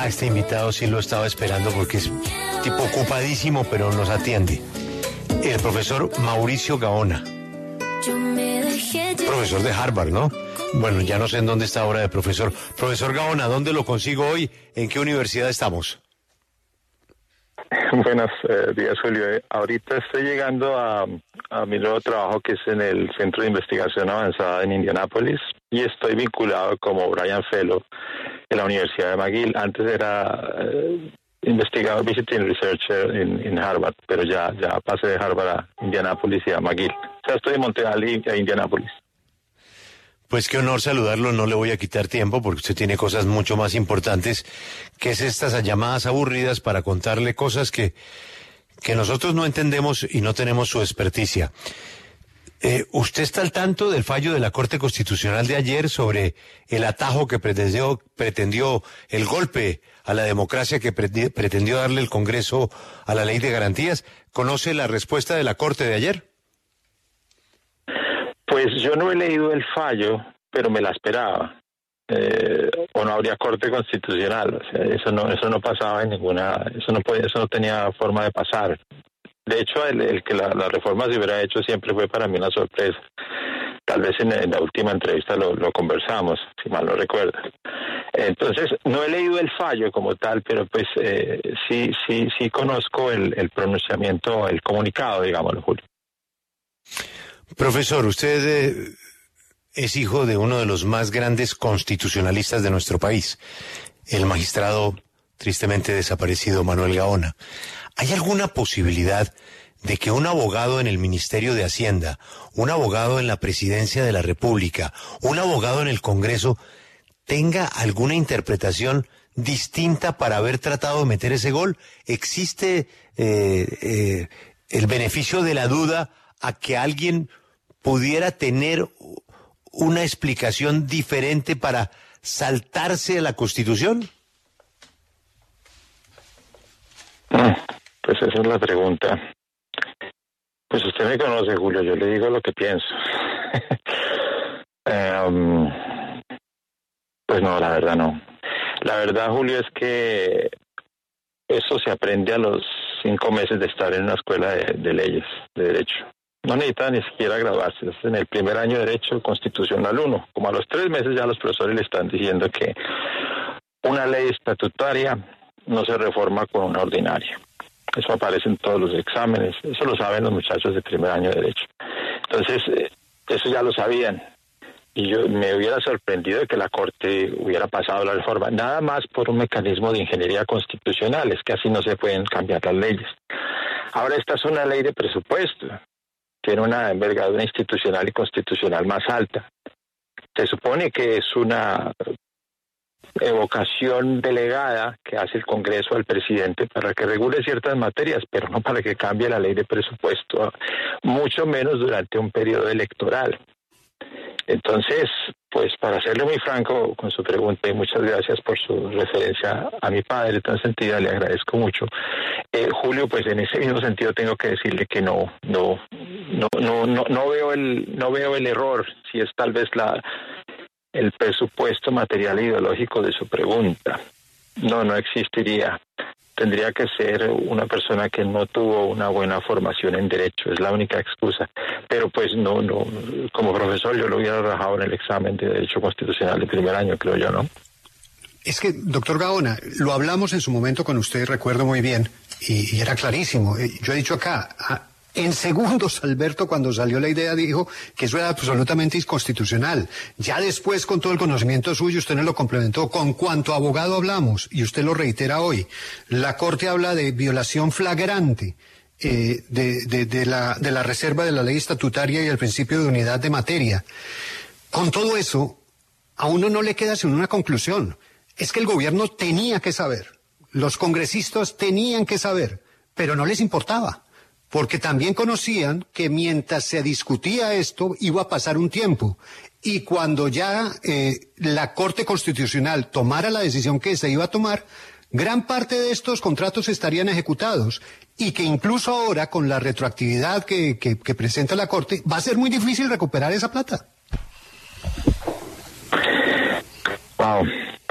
este invitado sí lo estaba esperando porque es tipo ocupadísimo, pero nos atiende. El profesor Mauricio Gaona. Profesor de Harvard, ¿no? Bueno, ya no sé en dónde está ahora de profesor. Profesor Gaona, ¿dónde lo consigo hoy? ¿En qué universidad estamos? Buenos días, Julio. Ahorita estoy llegando a mi nuevo trabajo, que es en el Centro de Investigación Avanzada en Indianápolis, y estoy vinculado como Brian Fellow en la Universidad de McGill. Antes era investigador, visiting researcher en Harvard, pero ya pasé de Harvard a Indianápolis y a McGill. O sea, estoy de Montreal y a Indianápolis. Pues qué honor saludarlo, no le voy a quitar tiempo porque usted tiene cosas mucho más importantes que es estas llamadas aburridas para contarle cosas que nosotros no entendemos y no tenemos su experticia. ¿Usted está al tanto del fallo de la Corte Constitucional de ayer sobre el atajo que pretendió el golpe a la democracia que pretendió darle el Congreso a la Ley de Garantías? ¿Conoce la respuesta de la Corte de ayer? Pues yo no he leído el fallo, pero me la esperaba. O no habría Corte Constitucional. O sea, eso no pasaba en ninguna, eso no tenía forma de pasar. De hecho, el que la reforma se hubiera hecho siempre fue para mí una sorpresa. Tal vez en la última entrevista lo conversamos, si mal no recuerdo. Entonces, no he leído el fallo como tal, pero pues sí conozco el pronunciamiento, el comunicado, digámoslo, Julio. Profesor, usted es hijo de uno de los más grandes constitucionalistas de nuestro país, el magistrado tristemente desaparecido Manuel Gaona. ¿Hay alguna posibilidad de que un abogado en el Ministerio de Hacienda, un abogado en la Presidencia de la República, un abogado en el Congreso tenga alguna interpretación distinta para haber tratado de meter ese gol? ¿Existe el beneficio de la duda a que alguien pudiera tener una explicación diferente para saltarse a la Constitución? Pues esa es la pregunta. Pues usted me conoce, Julio, yo le digo lo que pienso. Pues no, la verdad no. La verdad, Julio, es que eso se aprende a los 5 meses de estar en una escuela de leyes, de derecho. No necesita ni siquiera graduarse, es en el primer año de Derecho Constitucional 1. Como a los 3 meses ya los profesores le están diciendo que una ley estatutaria no se reforma con una ordinaria. Eso aparece en todos los exámenes, eso lo saben los muchachos de primer año de Derecho. Entonces, eso ya lo sabían. Y yo me hubiera sorprendido de que la Corte hubiera pasado la reforma, nada más por un mecanismo de ingeniería constitucional, es que así no se pueden cambiar las leyes. Ahora, esta es una ley de presupuesto, tiene una envergadura institucional y constitucional más alta. Se supone que es una evocación delegada que hace el Congreso al presidente para que regule ciertas materias, pero no para que cambie la ley de presupuesto, mucho menos durante un periodo electoral. Entonces, pues para serle muy franco con su pregunta, y muchas gracias por su referencia a mi padre tan sentida, le agradezco mucho. Julio, pues en ese mismo sentido tengo que decirle que no veo el error, si es tal vez el presupuesto material e ideológico de su pregunta. No existiría. Tendría que ser una persona que no tuvo una buena formación en derecho, es la única excusa. Pero pues no, como profesor yo lo hubiera rajado en el examen de Derecho Constitucional de primer año, creo yo, ¿no? Es que, doctor Gaona, lo hablamos en su momento con usted, recuerdo muy bien, y era clarísimo. Yo he dicho acá, en segundos, Alberto, cuando salió la idea, dijo que eso era absolutamente inconstitucional. Ya después, con todo el conocimiento suyo, usted nos lo complementó. Con cuanto abogado hablamos, y usted lo reitera hoy, la Corte habla de violación flagrante de la reserva de la ley estatutaria y el principio de unidad de materia. Con todo eso, a uno no le queda sino una conclusión. Es que el gobierno tenía que saber, los congresistas tenían que saber, pero no les importaba. Porque también conocían que mientras se discutía esto iba a pasar un tiempo. Y cuando ya la Corte Constitucional tomara la decisión que se iba a tomar, gran parte de estos contratos estarían ejecutados. Y que incluso ahora, con la retroactividad que presenta la Corte, va a ser muy difícil recuperar esa plata. Wow.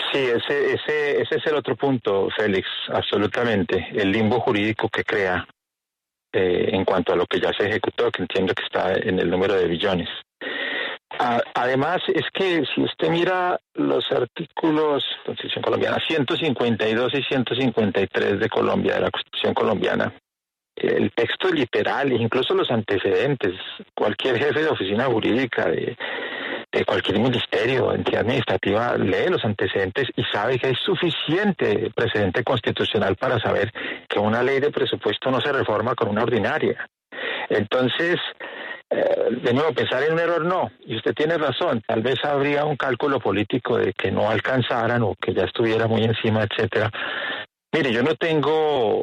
Sí, ese es el otro punto, Félix, absolutamente. El limbo jurídico que crea en cuanto a lo que ya se ejecutó, que entiendo que está en el número de billones. Además, es que si usted mira los artículos de la Constitución colombiana, 152 y 153 de Colombia, de la Constitución colombiana, el texto literal, incluso los antecedentes, cualquier jefe de oficina jurídica de cualquier ministerio, entidad administrativa, lee los antecedentes y sabe que hay suficiente precedente constitucional para saber que una ley de presupuesto no se reforma con una ordinaria. Entonces, de nuevo, pensar en un error no, y usted tiene razón, tal vez habría un cálculo político de que no alcanzaran o que ya estuviera muy encima, etcétera. Mire, yo no tengo...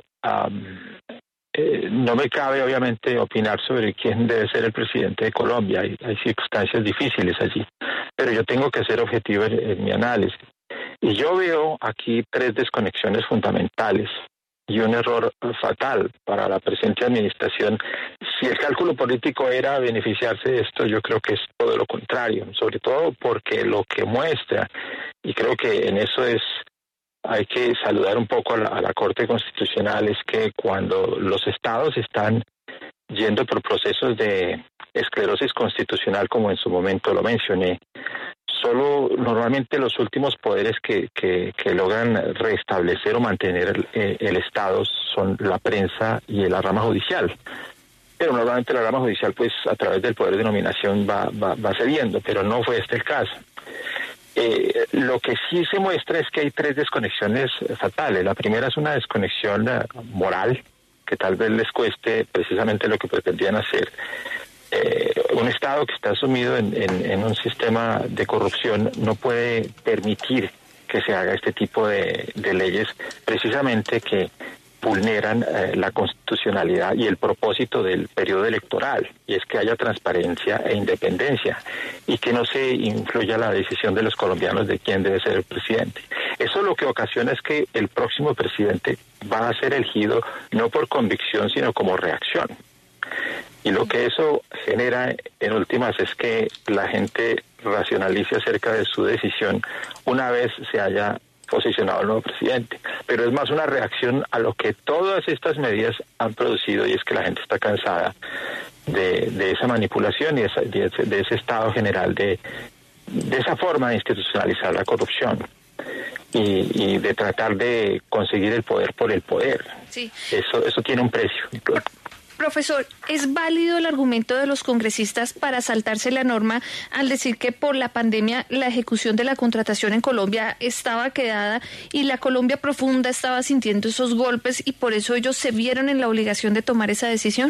no me cabe, obviamente, opinar sobre quién debe ser el presidente de Colombia. Hay circunstancias difíciles allí. Pero yo tengo que ser objetivo en mi análisis. Y yo veo aquí 3 desconexiones fundamentales y un error fatal para la presente administración. Si el cálculo político era beneficiarse de esto, yo creo que es todo lo contrario. Sobre todo porque lo que muestra, y creo que en eso hay que saludar un poco a la Corte Constitucional, es que cuando los estados están yendo por procesos de esclerosis constitucional, como en su momento lo mencioné, solo normalmente los últimos poderes que logran restablecer o mantener el Estado son la prensa y la rama judicial. Pero normalmente la rama judicial, pues a través del poder de nominación va cediendo, pero no fue este el caso. Lo que sí se muestra es que hay 3 desconexiones fatales. La primera es una desconexión moral, que tal vez les cueste precisamente lo que pretendían hacer. Un Estado que está sumido en un sistema de corrupción no puede permitir que se haga este tipo de leyes, precisamente que vulneran la constitucionalidad y el propósito del periodo electoral, y es que haya transparencia e independencia y que no se influya la decisión de los colombianos de quién debe ser el presidente. Eso lo que ocasiona es que el próximo presidente va a ser elegido no por convicción, sino como reacción. Y lo que eso genera en últimas es que la gente racionalice acerca de su decisión una vez se haya posicionado el nuevo presidente, pero es más una reacción a lo que todas estas medidas han producido, y es que la gente está cansada de esa manipulación y de ese estado general de esa forma de institucionalizar la corrupción y de tratar de conseguir el poder por el poder. Sí. Eso tiene un precio. Profesor, ¿es válido el argumento de los congresistas para saltarse la norma al decir que por la pandemia la ejecución de la contratación en Colombia estaba quedada y la Colombia profunda estaba sintiendo esos golpes y por eso ellos se vieron en la obligación de tomar esa decisión?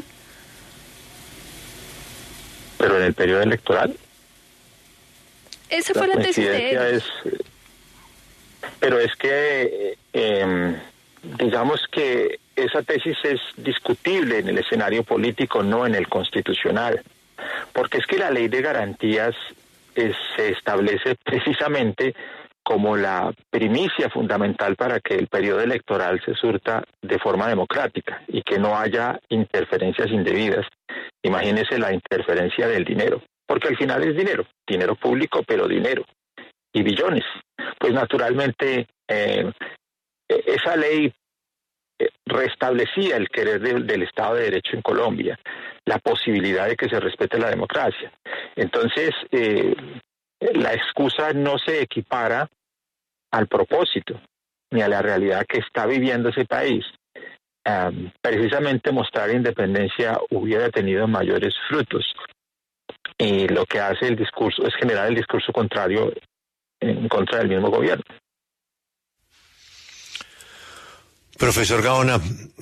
Pero en el periodo electoral. Esa fue la tesis de ellos. Pero es que, digamos que esa tesis es discutible en el escenario político, no en el constitucional, porque es que la ley de garantías se establece precisamente como la primicia fundamental para que el periodo electoral se surta de forma democrática y que no haya interferencias indebidas. Imagínese la interferencia del dinero, porque al final es dinero público, pero dinero, y billones. Pues naturalmente esa ley restablecía el querer del Estado de Derecho en Colombia, la posibilidad de que se respete la democracia. Entonces, la excusa no se equipara al propósito ni a la realidad que está viviendo ese país. Precisamente mostrar independencia hubiera tenido mayores frutos. Y lo que hace el discurso es generar el discurso contrario en contra del mismo gobierno. Profesor Gaona,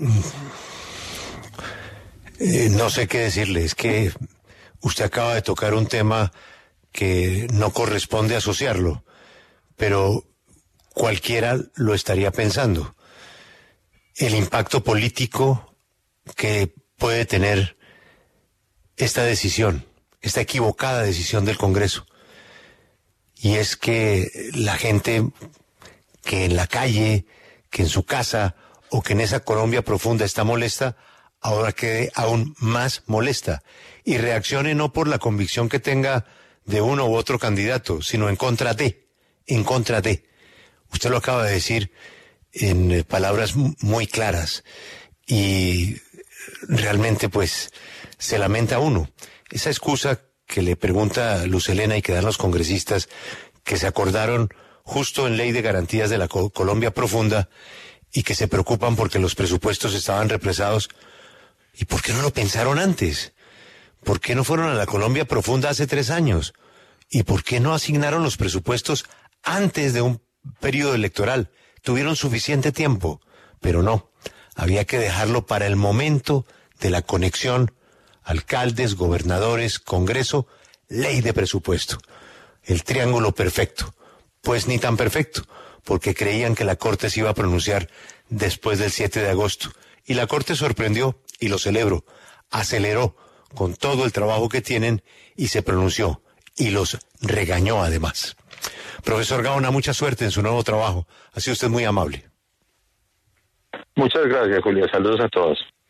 no sé qué decirle, es que usted acaba de tocar un tema que no corresponde asociarlo, pero cualquiera lo estaría pensando. El impacto político que puede tener esta decisión, esta equivocada decisión del Congreso. Y es que la gente que en la calle, que en su casa o que en esa Colombia profunda está molesta, ahora quede aún más molesta y reaccione no por la convicción que tenga de uno u otro candidato, sino en contra de. Usted lo acaba de decir en palabras muy claras y realmente pues se lamenta uno. Esa excusa que le pregunta Luz Helena y que dan los congresistas que se acordaron justo en Ley de Garantías de la Colombia Profunda y que se preocupan porque los presupuestos estaban represados. ¿Y por qué no lo pensaron antes? ¿Por qué no fueron a la Colombia Profunda hace 3 años? ¿Y por qué no asignaron los presupuestos antes de un periodo electoral? Tuvieron suficiente tiempo, pero no. Había que dejarlo para el momento de la conexión alcaldes, gobernadores, Congreso, ley de presupuesto. El triángulo perfecto. Pues ni tan perfecto, porque creían que la Corte se iba a pronunciar después del 7 de agosto. Y la Corte sorprendió, y lo celebro, aceleró con todo el trabajo que tienen y se pronunció. Y los regañó además. Profesor Gaona, mucha suerte en su nuevo trabajo. Ha sido usted muy amable. Muchas gracias, Julio. Saludos a todos.